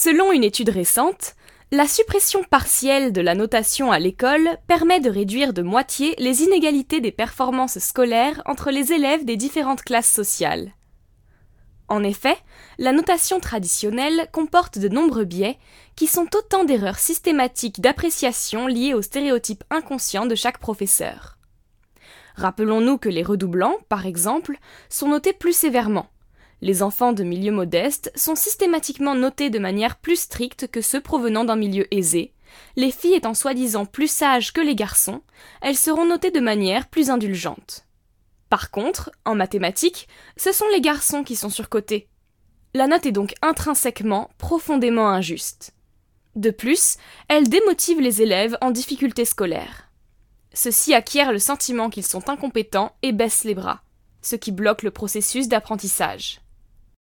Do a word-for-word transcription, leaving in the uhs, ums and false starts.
Selon une étude récente, la suppression partielle de la notation à l'école permet de réduire de moitié les inégalités des performances scolaires entre les élèves des différentes classes sociales. En effet, la notation traditionnelle comporte de nombreux biais qui sont autant d'erreurs systématiques d'appréciation liées aux stéréotypes inconscients de chaque professeur. Rappelons-nous que les redoublants, par exemple, sont notés plus sévèrement. Les enfants de milieux modestes sont systématiquement notés de manière plus stricte que ceux provenant d'un milieu aisé. Les filles étant soi-disant plus sages que les garçons, elles seront notées de manière plus indulgente. Par contre, en mathématiques, ce sont les garçons qui sont surcotés. La note est donc intrinsèquement profondément injuste. De plus, elle démotive les élèves en difficulté scolaire. Ceux-ci acquièrent le sentiment qu'ils sont incompétents et baissent les bras, ce qui bloque le processus d'apprentissage.